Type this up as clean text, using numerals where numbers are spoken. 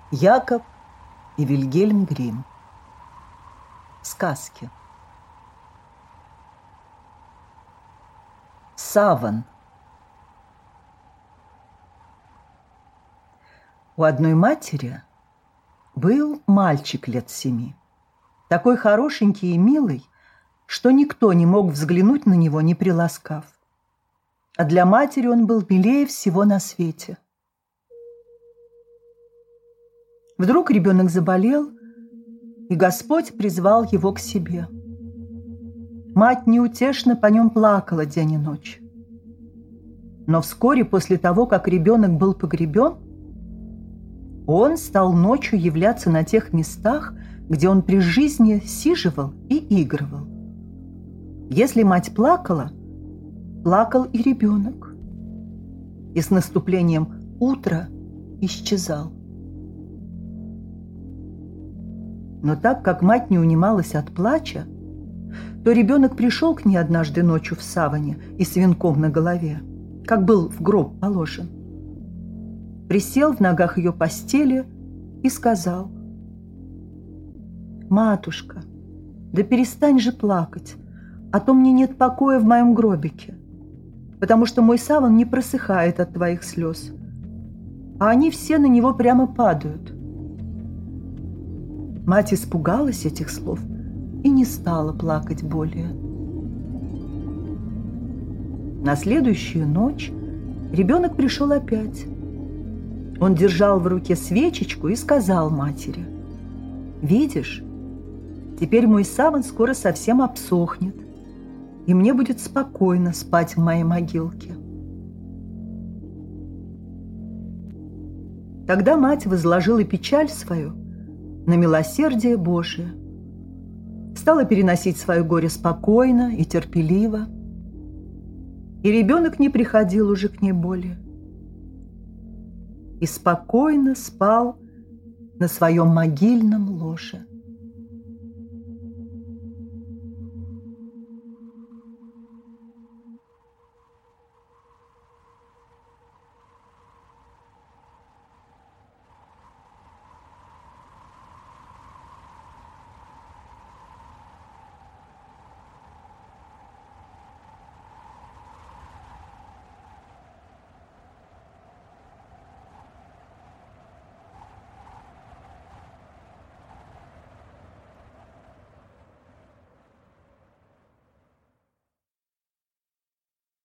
Якоб и Вильгельм Гримм. Сказки. Саван. У одной матери был мальчик лет 7, такой хорошенький и милый, что никто не мог взглянуть на него, не приласкав. А для матери он был милее всего на свете. Вдруг ребенок заболел, и Господь призвал его к себе. Мать неутешно по нем плакала день и ночь. Но вскоре после того, как ребенок был погребен, он стал ночью являться на тех местах, где он при жизни сиживал и игрывал. Если мать плакала, плакал и ребенок. И с наступлением утра исчезал. Но так как мать не унималась от плача, то ребенок пришел к ней однажды ночью в саване и с венком на голове, как был в гроб положен. Присел в ногах ее постели и сказал: «Матушка, да перестань же плакать, а то мне нет покоя в моем гробике, потому что мой саван не просыхает от твоих слез, а они все на него прямо падают». Мать испугалась этих слов и не стала плакать более. На следующую ночь ребенок пришел опять. Он держал в руке свечечку и сказал матери: «Видишь, теперь мой саван скоро совсем обсохнет, и мне будет спокойно спать в моей могилке». Тогда мать возложила печаль свою на милосердие Божие, стала переносить свое горе спокойно и терпеливо, и ребенок не приходил уже к ней более, и спокойно спал на своем могильном ложе.